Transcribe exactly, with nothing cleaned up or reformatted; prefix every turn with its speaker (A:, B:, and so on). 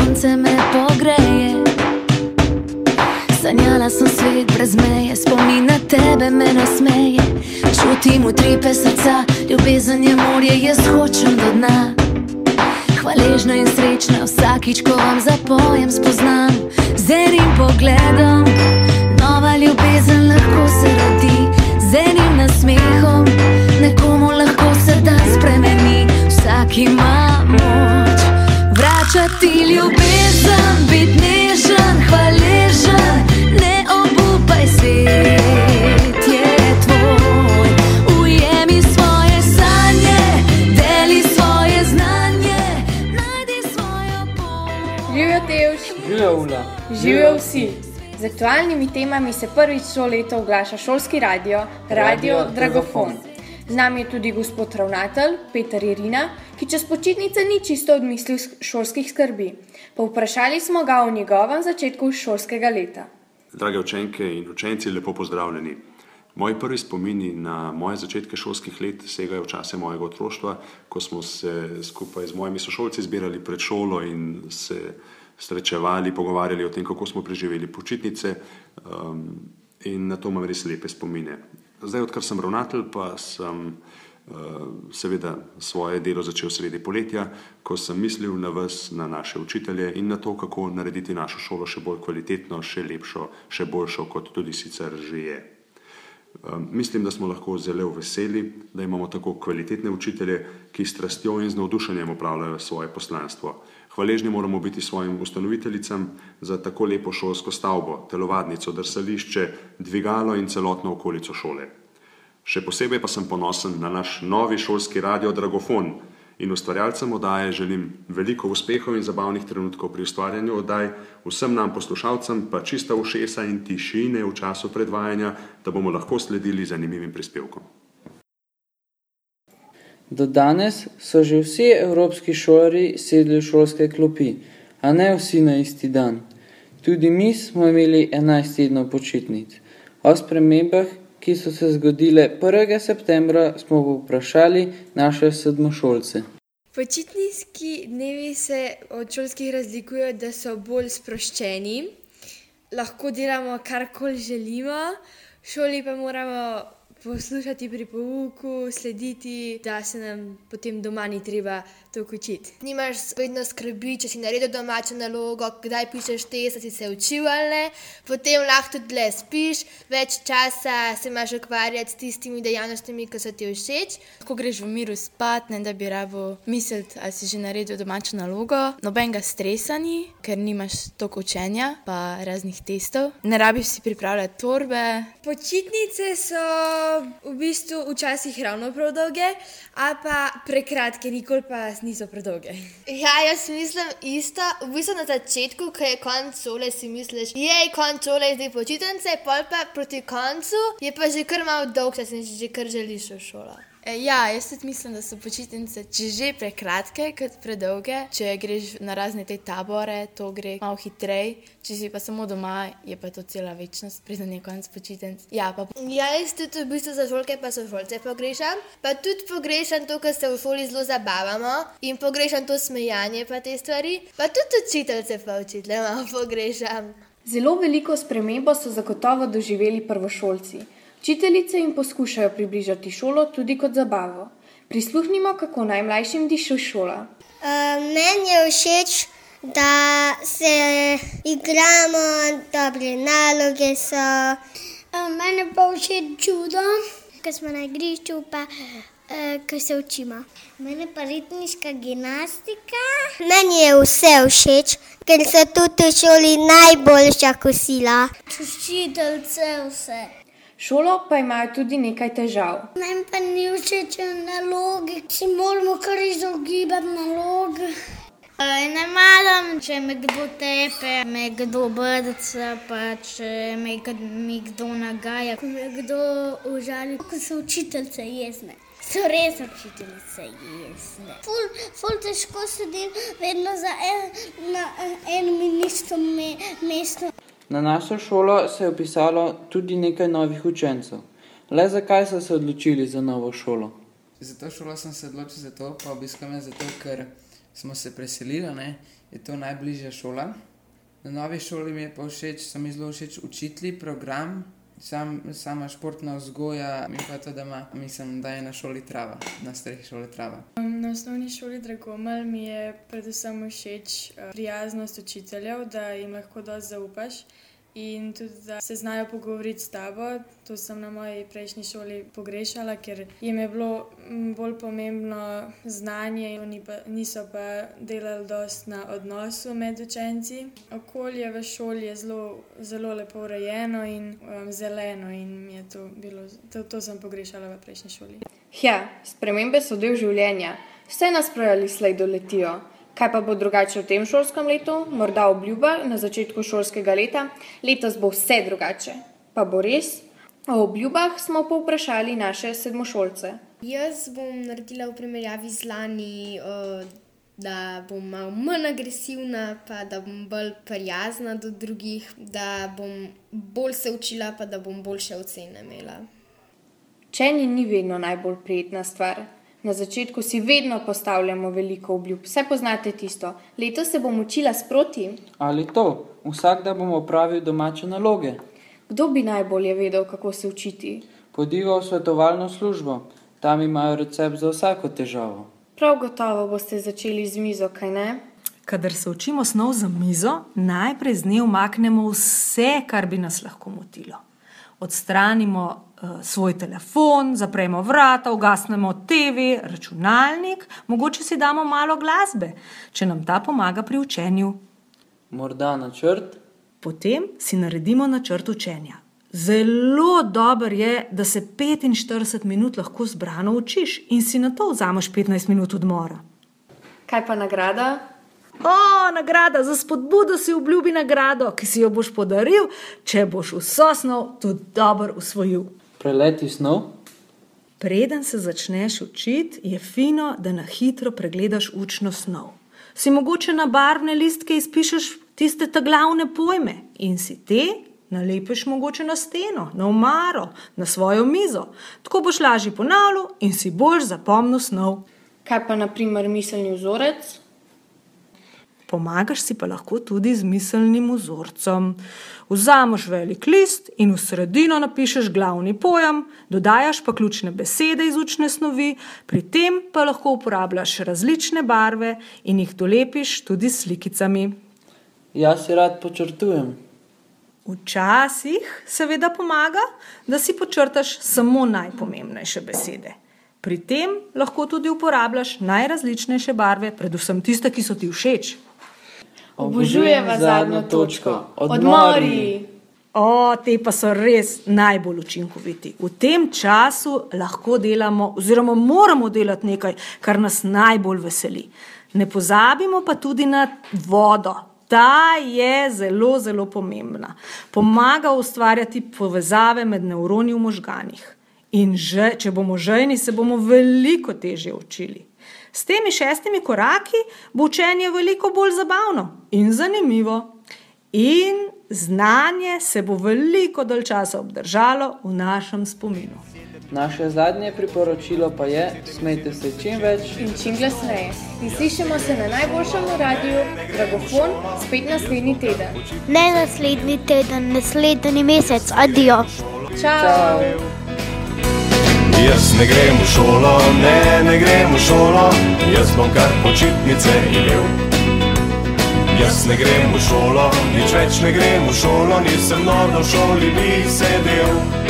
A: sonce me pogreje. Sanjala sem svet brez meje, spomin na tebe me nasmeje. Čutim utripe srca, ljubezen je morje, jaz hočem do dna. Hvaležna in srečna vsakič, ko vam zapojem, spoznam z enim pogledom. Nova ljubezen lahko se rodi, z enim nasmehom nekomu lahko se dan spremeni. Vsak ima moč vračati ljubezen, bit nežen, hvaležen, ne obupaj, svet je tvoj. Ujemi svoje sanje, deli svoje znanje, najdi svojo pot.
B: Živijo Tevš,
C: Živijo Ula,
B: živijo vsi. Z aktualnimi temami se prvič to leto oglaša šolski radio, Radio Dragofon. Z nami je tudi gospod ravnatelj Peter Irina, ki čez počitnice ni čisto odmislil šolskih skrbi. Povprašali smo ga o njegovem začetku šolskega leta.
D: Drage učenke in učenci, lepo pozdravljeni. Moji prvi spomini na moje začetke šolskih let segajo v čase mojega otroštva, ko smo se skupaj z mojimi sošolci zbirali pred šolo in se srečevali, pogovarjali o tem, kako smo preživeli počitnice, um, in na to imam res lepe spomine. Zdaj, odkar sem ravnatelj, pa sem uh, seveda svoje delo začel sredi poletja, ko sem mislil na vas, na naše učitelje in na to, kako narediti našo šolo še bolj kvalitetno, še lepšo, še boljšo, kot tudi sicer že je. Um, mislim, da smo lahko zelo veseli, da imamo tako kvalitetne učitelje, ki s strastjo in z navdušenjem opravljajo svoje poslanstvo. Hvaležni moramo biti svojim ustanoviteljicam za tako lepo šolsko stavbo, telovadnico, drsališče, dvigalo in celotno okolico šole. Še posebej pa sem ponosen na naš novi šolski radio Dragofon in ustvarjalcem oddaje želim veliko uspehov in zabavnih trenutkov pri ustvarjanju oddaj, vsem nam poslušalcem pa čista ušesa in tišine v času predvajanja, da bomo lahko sledili zanimivim prispevkom.
C: Do danes so že vsi evropski šolarji sedli v šolske klopi, a ne vsi na isti dan. Tudi mi smo imeli enajst tednov počitnic. O spremembah, ki so se zgodile prvega septembra, smo vprašali naše sedmošolce.
E: Počitniški dnevi se od šolskih razlikujejo, da so bolj sproščeni. Lahko delamo karkoli želimo, v šoli pa moramo poslušati pri pouku, slediti, da se nam potem doma ni treba toliko učiti.
F: Nimaš vedno skrbi, če si naredil domačo nalogo, kdaj pišeš test, si se učil ali ne. Potem lahko tudi dlje spiš, več časa se imaš ukvarjati s tistimi dejavnostmi, ki so ti všeč.
G: Lahko greš v miru spat, ne da bi rabo misliti, ali si že naredil domačo nalogo. Nobenega stresa ni, ker nimaš toliko učenja, pa raznih testov. Ne rabiš si pripravljati torbe.
E: Počitnice so v bistvu včasih ravno prav dolge, a pa prekratke, nikoli pa niso predolge.
F: Ja, jaz mislim isto. V bistvu na začetku, ko je konc šole, si misliš, jej, konc šole je zdaj počitnice, pol pa proti koncu je pa že kar malo dolg, da si že kar želiš v šolo.
G: E, ja, jaz tudi mislim, da so počitnice če že prekratke kot predolge. Če greš na razne te tabore, to gre malo hitrej. Če si pa samo doma, je pa to cela večnost, preden je konc počitnic. Ja, pa...
F: ja, jaz tudi v bistvu za šolke pa sošolce pogrešam. Pa tudi pogrešam to, ker se v šoli zelo zabavamo in pogrešam to smejanje pa te stvari. Pa tudi učiteljce pa učitelje malo pogrešam.
B: Zelo veliko spremembo so zagotovo doživeli prvošolci. Učiteljice jim poskušajo približati šolo tudi kot zabavo. Prisluhnimo, kako najmlajšim diši šola.
H: Uh, meni je všeč, da se igramo, dobre naloge so. Uh, meni pa všeč čudo, ko smo na igrišču, pa uh, ko se učimo. Meni pa ritmiška gimnastika. Meni je vse všeč, ker so tudi v šoli najboljša kosila. Učiteljice vse.
B: Šolo pa imajo tudi nekaj težav.
H: Meni pa ni všeč naloge, si moramo kar izogibati naloge. Ne maram, če me kdo tepe, me kdo brca, pa če me kdo nagaja. Ko me kdo užali, ko so učiteljice jezne. So res učiteljice jezne. Ful, ful težko sedim vedno za en, na enem in istem me, mestu.
C: Na našo šolo se je vpisalo tudi nekaj novih učencev. Le zakaj so se odločili za novo šolo?
I: Za to šolo sem se odločil zato, pa obiskujem zato, ker smo se preselili, ne, je to najbližja šola. Na novi šoli mi je pa všeč, so mi zelo všeč učitelji, program, sam, sama športna vzgoja, mi pa to, da ima, mislim, da je na šoli trava, na strehi šole trava.
J: Na osnovni šoli Dragomelj mi je predvsem všeč prijaznost učiteljev, da jim lahko dosti zaupaš in tudi, da se znajo pogovoriti s tabo. To sem na moji prejšnji šoli pogrešala, ker jim je bilo bolj pomembno znanje, oni pa niso pa delali dosti na odnosu med učenci. Okolje v šoli je zelo, zelo lepo urejeno in um, zeleno in mi je to bilo, to, to sem pogrešala v prejšnji šoli.
B: Ja, spremembe so del življenja. Vse nas prej ali slej doletijo. Kaj pa bo drugače v tem šolskem letu? Morda obljuba na začetku šolskega leta. Letos bo vse drugače. Pa bo res? O obljubah smo povprašali naše sedmošolce.
F: Jaz bom naredila v primerjavi z lani, da bom malo manj agresivna, pa da bom bolj prijazna do drugih, da bom bolj se učila, pa da bom boljše ocene imela.
B: Učenje ni vedno najbolj prijetna stvar. Na začetku si vedno postavljamo veliko obljub. Vse poznate tisto. Letos se bom učila sproti.
C: Ali to, vsak dan bom opravil domače naloge.
B: Kdo bi najbolje vedel, kako se učiti?
C: Pojdiva v svetovalno službo. Tam imajo recept za vsako težavo.
B: Prav gotovo boste začeli z mizo, kaj ne?
K: Kadar se učimo snov za mizo, najprej z nje umaknemo vse, kar bi nas lahko motilo. Odstranimo uh, svoj telefon, zapremo vrata, ugasnemo te ve, računalnik, mogoče si damo malo glasbe, če nam ta pomaga pri učenju.
C: Morda načrt?
K: Potem si naredimo načrt učenja. Zelo dober je, da se petinštirideset minut lahko zbrano učiš in si na to vzameš petnajst minut odmora.
B: Kaj pa nagrada?
K: O, nagrada, za spodbudo si obljubi nagrado, ki si jo boš podaril, če boš vso snov tudi dobro usvojil.
C: Preleti snov?
K: Preden se začneš učiti, je fino, da na hitro pregledaš učno snov. Si mogoče na barvne listke izpišeš tiste ta glavne pojme in si te nalepiš mogoče na steno, na omaro, na svojo mizo. Tako boš lažje ponavljal in si boš zapomnil snov.
B: Kaj pa na primer miselni vzorec?
K: Pomagaš si pa lahko tudi z miselnim vzorcem. Vzameš velik list in v sredino napišeš glavni pojem, dodajaš pa ključne besede iz učne snovi, pri tem pa lahko uporabljaš različne barve in jih dolepiš tudi s slikicami.
C: Jaz si rad počrtujem.
K: Včasih seveda pomaga, da si počrtaš samo najpomembnejše besede. Pri tem lahko tudi uporabljaš najrazličnejše barve, predvsem tiste, ki so ti všeč.
B: Obožujeva zadnjo točko. Odmori!
K: O, te pa so res najbolj učinkoviti. V tem času lahko delamo oziroma moramo delati nekaj, kar nas najbolj veseli. Ne pozabimo pa tudi na vodo. Ta je zelo, zelo pomembna. Pomaga ustvarjati povezave med nevroni v možganih. In že, če bomo žejni, se bomo veliko težje učili. S temi šestimi koraki bo učenje veliko bolj zabavno in zanimivo. In znanje se bo veliko dalj časa obdržalo v našem spominu.
C: Naše zadnje priporočilo pa je, smejte se čim več
B: in čim glasneje. In slišimo se na najboljšem radiju Dragofon spet naslednji teden.
H: Ne naslednji teden, naslednji mesec. Adijo.
B: Čau.
L: Jaz ne grem v šolo, ne, ne grem v šolo, jaz bom kar počitnice imel. Jaz ne grem v šolo, nič več ne grem v šolo, nisem norno v šoli bi sedel.